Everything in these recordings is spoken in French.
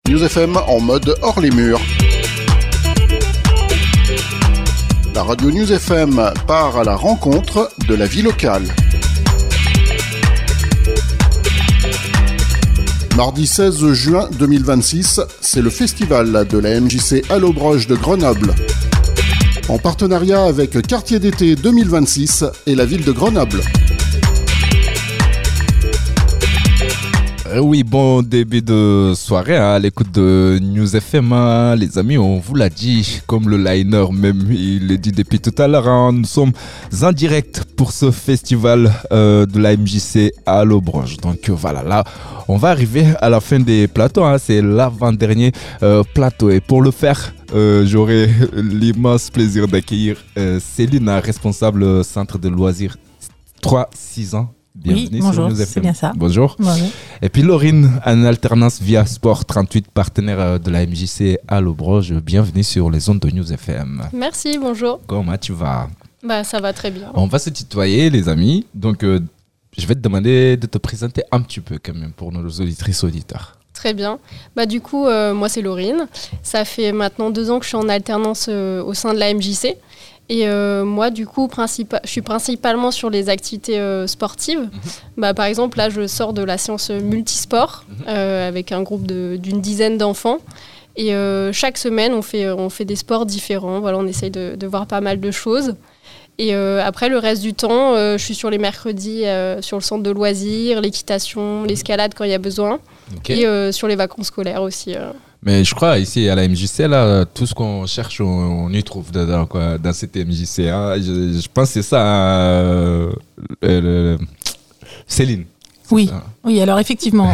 News FM en mode hors les murs. La radio News FM part à la rencontre de la vie locale. Mardi 16 juin 2026, c'est le festival de la MJC Allobroge de Grenoble. En partenariat avec Quartier d'été 2026 et la ville de Grenoble. Oui, bon début de soirée à l'écoute de News FM, les amis, on vous l'a dit, comme le liner même, il l'a dit depuis tout à l'heure, nous sommes en direct pour ce festival de la MJC à Allobroge. Donc voilà, là, on va arriver à la fin des plateaux, c'est l'avant-dernier plateau. Et pour le faire, j'aurai l'immense plaisir d'accueillir Céline, responsable centre de loisirs 3-6 ans. Bienvenue. Oui, bonjour, c'est bien ça. Bonjour. Bonjour. Et puis Laurine, en alternance via Sport 38, partenaire de la MJC Allobroge. Bienvenue sur les ondes de News FM. Merci, bonjour. Comment tu vas ? Ça va très bien. On va se tutoyer, les amis. Donc, je vais te demander de te présenter un petit peu quand même pour nos auditrices auditeurs. Très bien. Du coup, moi, c'est Laurine. Ça fait maintenant 2 ans que je suis en alternance au sein de la MJC. Et moi, du coup, je suis principalement sur les activités sportives. Par exemple, là, je sors de la séance multisport avec un groupe d'une dizaine d'enfants. Et chaque semaine, on fait des sports différents. Voilà, on essaye de voir pas mal de choses. Et après, le reste du temps, je suis sur les mercredis sur le centre de loisirs, l'équitation, l'escalade quand il y a besoin. Okay. Et sur les vacances scolaires aussi. Mais je crois ici à la MJC, là, tout ce qu'on cherche, on y trouve dedans, quoi, dans cette MJC. Hein. Je pense que c'est ça, Céline. Oui, oui. Alors effectivement,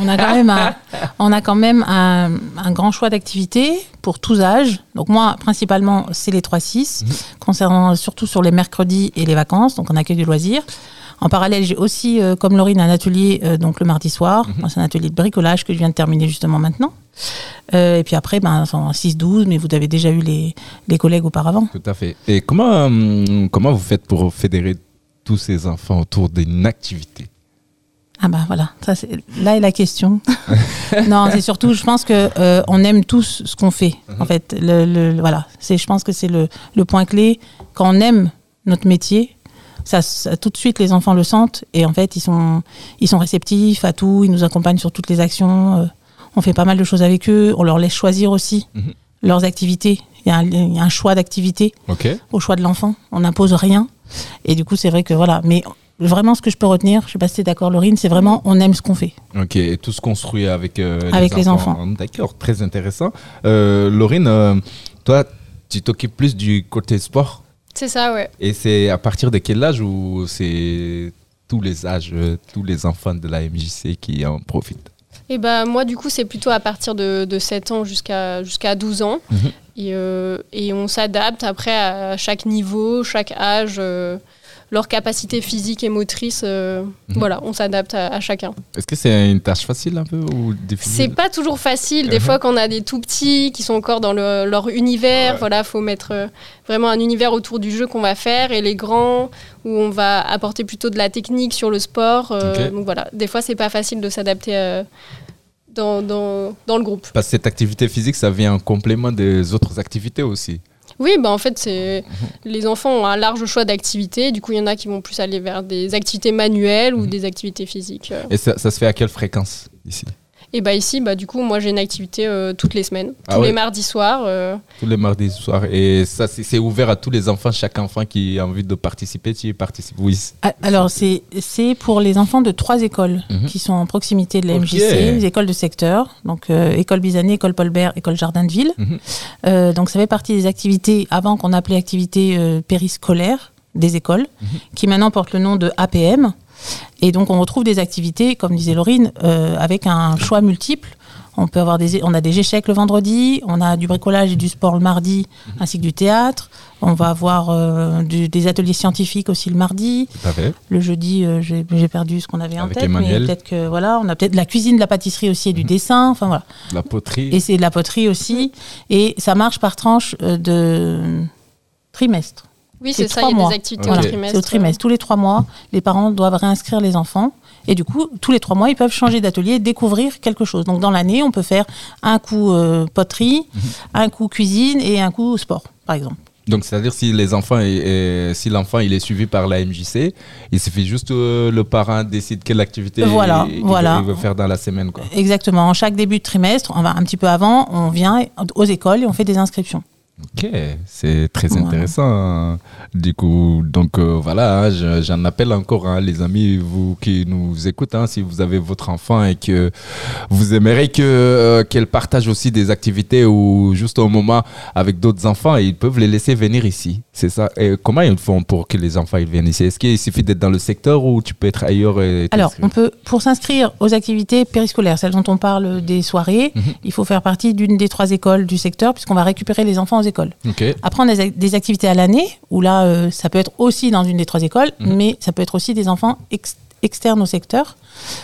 on a quand même un grand choix d'activités pour tous âges. Donc moi, principalement, c'est les 3-6, concernant surtout sur les mercredis et les vacances. Donc on accueille du loisir. En parallèle, j'ai aussi, comme Laurine, un atelier donc le mardi soir. Moi, c'est un atelier de bricolage que je viens de terminer justement maintenant. Et puis après, en 6-12, mais vous avez déjà eu les collègues auparavant. Tout à fait. Et comment vous faites pour fédérer tous ces enfants autour d'une activité ? Voilà, là est la question. Non, c'est surtout, je pense que on aime tous ce qu'on fait. En fait, voilà, je pense que c'est le point clé. Quand on aime notre métier, ça, tout de suite, les enfants le sentent. Et en fait, ils sont réceptifs à tout. Ils nous accompagnent sur toutes les actions. On fait pas mal de choses avec eux. On leur laisse choisir aussi leurs activités. Il y a un choix d'activités au choix de l'enfant. On n'impose rien. Et du coup, c'est vrai que voilà. Mais vraiment, ce que je peux retenir, je ne sais pas si tu es d'accord, Laurine, c'est vraiment on aime ce qu'on fait. Ok, et tout se construit avec les enfants. D'accord, très intéressant. Laurine, toi, tu t'occupes plus du côté sport ? C'est ça, ouais. Et c'est à partir de quel âge ou c'est tous les âges, tous les enfants de la MJC qui en profitent ? Et moi, du coup, c'est plutôt à partir de 7 ans jusqu'à 12 ans. Et on s'adapte après à chaque niveau, chaque âge, leur capacité physique et motrice. Voilà, on s'adapte à chacun. Est-ce que c'est une tâche facile un peu ou difficile ? C'est pas toujours facile. Des fois, quand on a des tout petits qui sont encore dans leur univers, voilà, faut mettre vraiment un univers autour du jeu qu'on va faire. Et les grands, où on va apporter plutôt de la technique sur le sport. Donc voilà, des fois, c'est pas facile de s'adapter dans le groupe. Parce que cette activité physique, ça vient en complément des autres activités aussi. Oui, en fait, les enfants ont un large choix d'activités. Du coup, il y en a qui vont plus aller vers des activités manuelles ou des activités physiques. Et ça se fait à quelle fréquence ici ? Et ici, du coup, moi, j'ai une activité toutes les semaines, tous les mardis soirs. Tous les mardis soirs. Et ça, c'est ouvert à tous les enfants, chaque enfant qui a envie de participer, tu y participes ? Oui. Alors, c'est pour les enfants de 3 écoles qui sont en proximité de la MJC, les écoles de secteur, donc école Bizané, école Paul Bert, école Jardin de Ville. Donc, ça fait partie des activités, avant qu'on appelait activités périscolaires des écoles, qui maintenant portent le nom de APM. Et donc, on retrouve des activités, comme disait Laurine, avec un choix multiple. On a des échecs le vendredi, on a du bricolage et du sport le mardi, ainsi que du théâtre. On va avoir des ateliers scientifiques aussi le mardi. Le jeudi, j'ai perdu ce qu'on avait en tête. Emmanuel. Mais peut-être que voilà, on a peut-être de la cuisine, de la pâtisserie aussi et du dessin. Enfin voilà. De la poterie. Et c'est de la poterie aussi. Et ça marche par tranche de trimestre. Oui, c'est ça, il y a des activités au trimestre. C'est au trimestre. Tous les 3 mois, les parents doivent réinscrire les enfants Et du coup, tous les 3 mois, ils peuvent changer d'atelier, découvrir quelque chose. Donc dans l'année, on peut faire un coup poterie, un coup cuisine et un coup sport, par exemple. Donc, c'est-à-dire si l'enfant il est suivi par la MJC, il suffit juste le parent décide quelle activité il veut faire dans la semaine, quoi. Exactement. En chaque début de trimestre, un petit peu avant, on vient aux écoles et on fait des inscriptions. Ok, c'est très intéressant. Du coup, donc voilà, j'en appelle encore les amis, vous qui nous écoutez, si vous avez votre enfant et que vous aimeriez qu'elle partage aussi des activités ou juste un moment avec d'autres enfants, ils peuvent les laisser venir ici. C'est ça. Et comment ils font pour que les enfants ils viennent ici? Est-ce qu'il suffit d'être dans le secteur ou tu peux être ailleurs Alors, on peut, pour s'inscrire aux activités périscolaires, celles dont on parle des soirées, il faut faire partie d'une des 3 écoles du secteur puisqu'on va récupérer les enfants aux écoles. Okay. Après, on a des activités à l'année où là, ça peut être aussi dans une des 3 écoles, mais ça peut être aussi des enfants externes au secteur.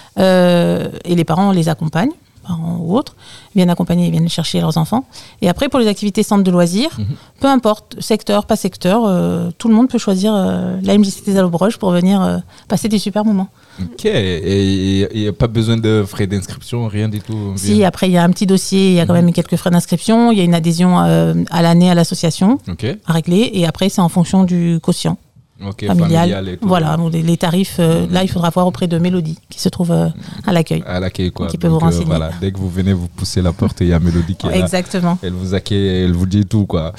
Et les parents les accompagnent, parents ou autres, viennent accompagner, ils viennent chercher leurs enfants. Et après, pour les activités centres de loisirs, peu importe, secteur, pas secteur, tout le monde peut choisir la MJC des Allobroges pour venir passer des super moments. Ok, et il n'y a pas besoin de frais d'inscription, rien du tout? Si, après il y a un petit dossier, il y a quand même quelques frais d'inscription, il y a une adhésion à l'année à l'association à régler, et après c'est en fonction du quotient familial et tout. Voilà, les tarifs, là il faudra voir auprès de Mélodie qui se trouve à l'accueil. À l'accueil, quoi. Qui peut vous renseigner. Voilà, dès que vous venez, vous poussez la porte et il y a Mélodie qui est là. Exactement. Elle vous accueille, elle vous dit tout, quoi.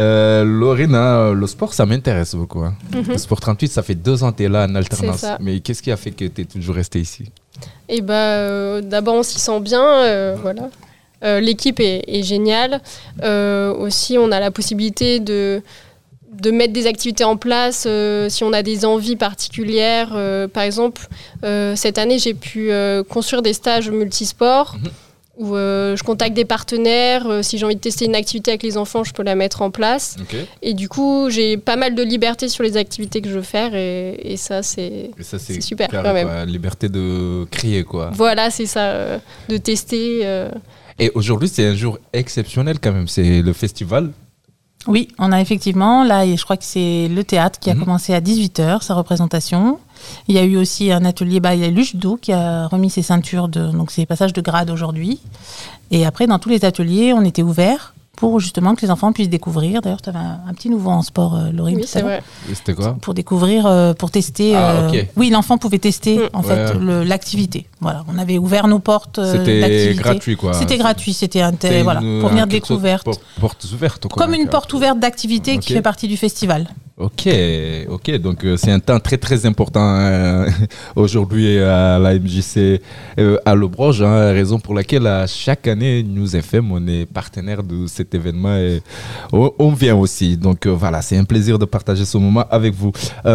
Laurine, le sport, ça m'intéresse beaucoup. Hein. Le Sport 38, ça fait 2 ans que tu es là en alternance. Mais qu'est-ce qui a fait que tu es toujours resté ici? Et d'abord, on s'y sent bien, voilà. L'équipe est géniale. Aussi, on a la possibilité de mettre des activités en place si on a des envies particulières. Par exemple, cette année, j'ai pu construire des stages multisports où je contacte des partenaires. Si j'ai envie de tester une activité avec les enfants, je peux la mettre en place. Et du coup, j'ai pas mal de liberté sur les activités que je veux faire et ça, c'est super quand même. Quoi, liberté de créer, quoi. Voilà, c'est ça, de tester. Et aujourd'hui, c'est un jour exceptionnel quand même. C'est le festival. Oui, on a effectivement, là, je crois que c'est le théâtre qui a commencé à 18h, sa représentation. Il y a eu aussi un atelier, il y a Luchdo qui a remis ses ceintures, donc c'est passage de grade aujourd'hui. Et après, dans tous les ateliers, on était ouverts pour justement que les enfants puissent découvrir. D'ailleurs, tu avais un petit nouveau en sport, Laurine. Oui, c'est vrai. C'était quoi? Pour découvrir, pour tester. Oui, l'enfant pouvait tester en fait l'activité. Voilà, on avait ouvert nos portes d'activité. C'était gratuit, quoi. C'était gratuit, c'était pour venir découverte. Porte ouverte, quoi. Comme une porte ouverte d'activité qui fait partie du festival. Ok, donc c'est un temps très très important aujourd'hui à la MJC Allobroges, raison pour laquelle chaque année News FM on est partenaire de cet événement et on vient aussi. Donc voilà, c'est un plaisir de partager ce moment avec vous.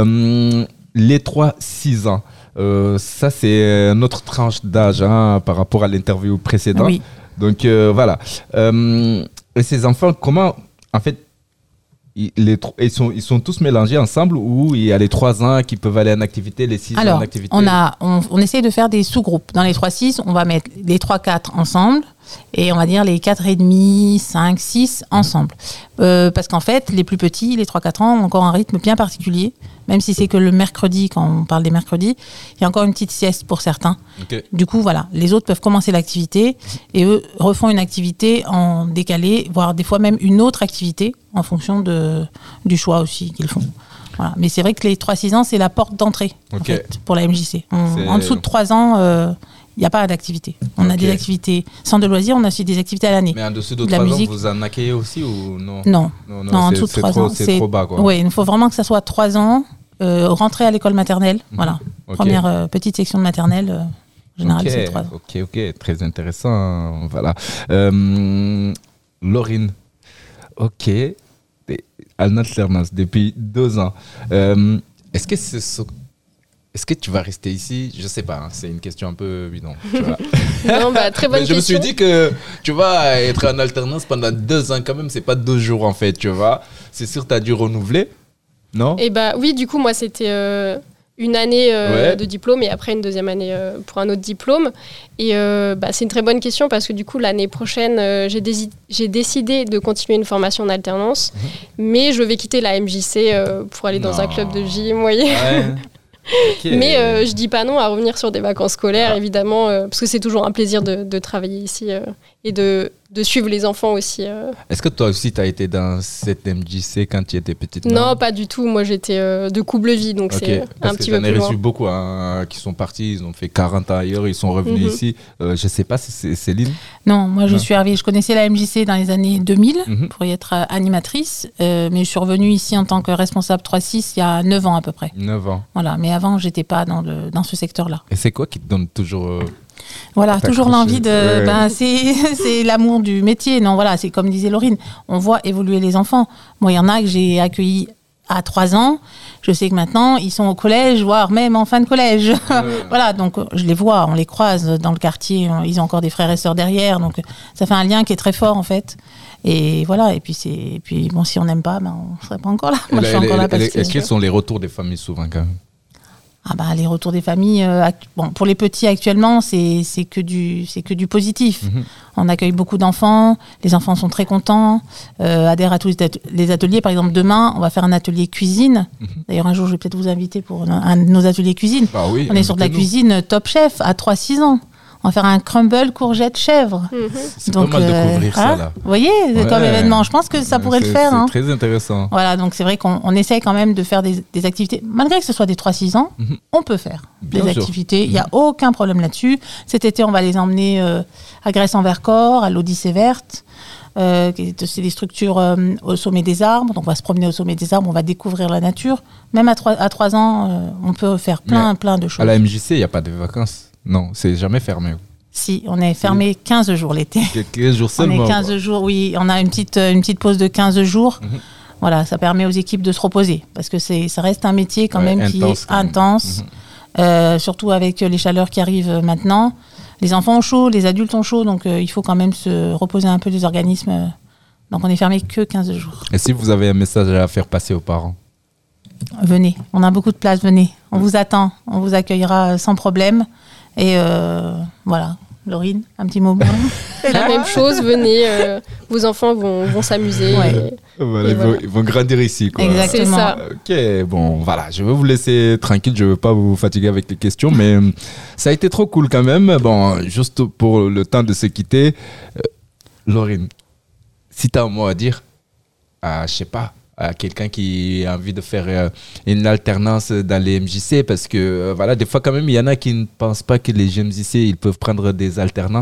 Les 3-6 ans, ça c'est notre tranche d'âge par rapport à l'interview précédente. Oui. Donc voilà. Et ces enfants, comment en fait ils sont tous mélangés ensemble ou il y a les 3 ans qui peuvent aller en activité, les 6 ans en activité? On essaie de faire des sous-groupes. Dans les 3-6, on va mettre les 3-4 ensemble et on va dire les 4,5, 5, 6 ensemble. Parce qu'en fait, les plus petits, les 3-4 ans, ont encore un rythme bien particulier. Même si c'est que le mercredi, quand on parle des mercredis, il y a encore une petite sieste pour certains. Du coup, voilà, les autres peuvent commencer l'activité et eux refont une activité en décalé, voire des fois même une autre activité en fonction du choix aussi qu'ils font. Voilà. Mais c'est vrai que les 3-6 ans, c'est la porte d'entrée en fait, pour la MJC. En dessous de 3 ans, il n'y a pas d'activité. On a des activités sans de loisirs, on a aussi des activités à l'année. Mais en dessous de 3 ans, vous en accueillez aussi ou non? Non, en dessous de 3 ans. C'est trop bas, quoi. Oui, il faut vraiment que ça soit 3 ans, rentrer à l'école maternelle. Voilà. Première petite section de maternelle, en général, c'est 3 ans. Ok, très intéressant. Voilà. Laurine, ok, en alternance depuis 2 ans. Est-ce que tu vas rester ici? Je sais pas, c'est une question un peu bidon. Tu vois. Non, très bonne question. Je me suis dit que tu vas être en alternance pendant 2 ans quand même, c'est pas 2 jours en fait, tu vois. C'est sûr, tu as dû renouveler, non? Oui, du coup, moi, c'était une année de diplôme et après une deuxième année pour un autre diplôme. Et c'est une très bonne question parce que du coup, l'année prochaine, j'ai décidé de continuer une formation en alternance, mais je vais quitter la MJC pour aller dans un club de gym, vous voyez. Okay. Mais je dis pas non à revenir sur des vacances scolaires, évidemment, parce que c'est toujours un plaisir de travailler ici et de suivre les enfants aussi. Est-ce que toi aussi, tu as été dans cette MJC quand tu étais petite? Non, pas du tout. Moi, j'étais de Coublevis, donc c'est un petit peu plus loin. J'en ai reçu beaucoup qui sont partis, ils ont fait 40 ans ailleurs, ils sont revenus ici. Je ne sais pas si c'est Céline. Non, moi, je suis arrivée, je connaissais la MJC dans les années 2000 pour y être animatrice, mais je suis revenue ici en tant que responsable 3-6 il y a 9 ans à peu près. 9 ans. Voilà, mais avant, je n'étais pas dans ce secteur-là. Et c'est quoi qui te donne toujours... Voilà, toujours l'envie de... c'est l'amour du métier. Non, voilà, c'est comme disait Laurine, on voit évoluer les enfants. Moi, il y en a que j'ai accueillis à 3 ans. Je sais que maintenant, ils sont au collège, voire même en fin de collège. Voilà, donc je les vois, on les croise dans le quartier. Ils ont encore des frères et sœurs derrière. Donc ça fait un lien qui est très fort, en fait. Et voilà, et puis bon, si on n'aime pas, on ne serait pas encore là. Moi, je suis encore là parce que... Quels sont les retours des familles souvent quand même? Les retours des familles, pour les petits actuellement, c'est que du positif. On accueille beaucoup d'enfants, les enfants sont très contents, adhèrent à tous les ateliers. Par exemple, demain, on va faire un atelier cuisine. D'ailleurs, un jour, je vais peut-être vous inviter pour un de nos ateliers cuisine. Oui, on est sur de la cuisine Top Chef à 3-6 ans. On va faire un crumble courgette chèvre. C'est pas mal de découvrir ça, là. Vous voyez, comme événement, je pense que ça pourrait le faire. C'est très intéressant. Voilà, donc c'est vrai qu'on essaye quand même de faire des activités. Malgré que ce soit des 3-6 ans, on peut faire des activités. Il n'y a aucun problème là-dessus. Cet été, on va les emmener à Grèce-en-Vercors, à l'Odyssée verte. C'est des structures au sommet des arbres. Donc on va se promener au sommet des arbres, on va découvrir la nature. Même à 3 ans, on peut faire plein de choses. À la MJC, il n'y a pas de vacances? Non, c'est jamais fermé. Si, on est fermé 15 jours l'été. 15 jours seulement. On est 15 jours, oui. On a une petite pause de 15 jours. Voilà, ça permet aux équipes de se reposer. Parce que ça reste un métier quand même qui est intense. Surtout avec les chaleurs qui arrivent maintenant. Les enfants ont chaud, les adultes ont chaud. Donc il faut quand même se reposer un peu les organismes. Donc on est fermé que 15 jours. Et si vous avez un message à faire passer aux parents? Venez, on a beaucoup de place, venez. On vous attend, on vous accueillera sans problème. Et voilà, Laurine, un petit mot. C'est la même chose, venez, vos enfants vont s'amuser. Ils vont grandir ici, quoi. Exactement. C'est ça. Ok, bon, voilà, je vais vous laisser tranquille, je ne veux pas vous fatiguer avec les questions, mais ça a été trop cool quand même. Bon, juste pour le temps de se quitter, Laurine, si tu as un mot à dire, je sais pas, à quelqu'un qui a envie de faire une alternance dans les MJC, parce que voilà, des fois quand même il y en a qui ne pensent pas que les MJC ils peuvent prendre des alternants.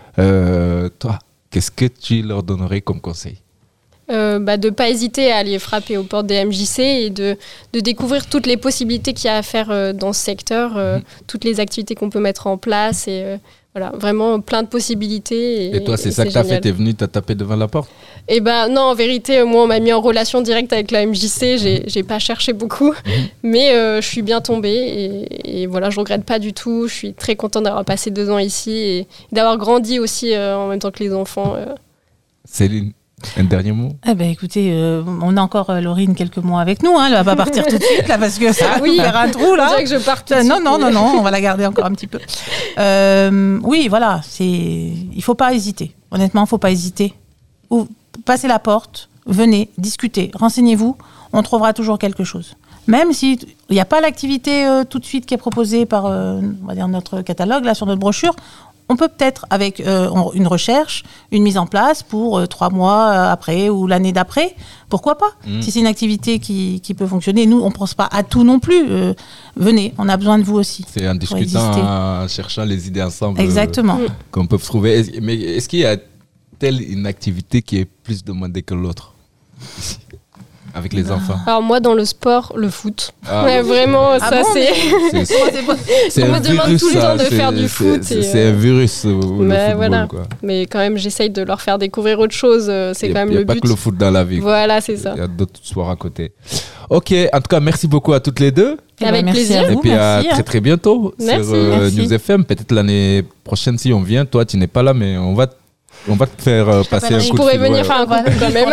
Toi, qu'est-ce que tu leur donnerais comme conseil? De ne pas hésiter à aller frapper aux portes des MJC et de découvrir toutes les possibilités qu'il y a à faire dans ce secteur, toutes les activités qu'on peut mettre en place et voilà, vraiment plein de possibilités. Et toi, c'est ça que tu as fait? Tu es venu, tu as tapé devant la porte? Non, en vérité, moi, on m'a mis en relation directe avec la MJC. J'ai pas cherché beaucoup, mais je suis bien tombée et voilà, je regrette pas du tout. Je suis très contente d'avoir passé 2 ans ici et d'avoir grandi aussi en même temps que les enfants. Céline, un dernier mot? Écoutez, on a encore Laurine quelques mois avec nous. Elle va pas partir tout de suite là parce que ça va faire un trou là. On dirait que je parte. Non, on va la garder encore un petit peu. Oui, voilà, il faut pas hésiter. Honnêtement, faut pas hésiter. Passez la porte, venez, discutez, renseignez-vous. On trouvera toujours quelque chose. Même s'il n'y a pas l'activité tout de suite qui est proposée par on va dire notre catalogue là sur notre brochure. On peut peut-être, avec une recherche, une mise en place pour 3 mois après ou l'année d'après. Pourquoi pas? Si c'est une activité qui peut fonctionner. Nous, on ne pense pas à tout non plus. Venez, on a besoin de vous aussi. C'est en discutant, en cherchant les idées ensemble. Exactement. Qu'on peut trouver. Mais est-ce qu'il y a telle une activité qui est plus demandée que l'autre ici, avec les enfants? Alors moi, dans le sport, le foot. Vraiment, ça c'est... On me demande tout le temps de faire du foot. C'est un virus, le football. Voilà. Quoi. Mais quand même, j'essaye de leur faire découvrir autre chose. C'est quand même le but. Il n'y a pas que le foot dans la vie. Voilà, c'est ça. Il y a d'autres sports à côté. Ok, en tout cas, merci beaucoup à toutes les deux. Avec plaisir. Et puis à très très bientôt sur News FM. Peut-être l'année prochaine, si on vient. Toi, tu n'es pas là, mais on va On va te faire passer un coup de fil. Je pourrais venir faire un coucou quand même.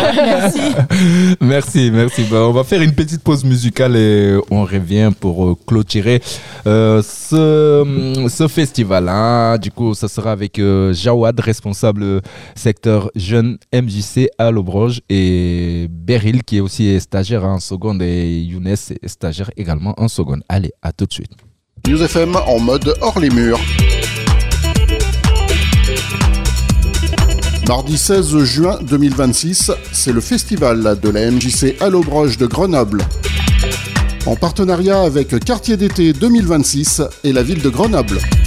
Merci. On va faire une petite pause musicale et on revient pour clôturer ce festival. Hein. Du coup, ça sera avec Jawad, responsable secteur jeune MJC à l'Aubroge, et Beryl qui est aussi stagiaire en seconde, et Younes est stagiaire également en seconde. Allez, à tout de suite. News FM en mode hors les murs. Mardi 16 juin 2026, c'est le festival de la MJC à l'Aubroge de Grenoble. En partenariat avec Quartier d'été 2026 et la ville de Grenoble.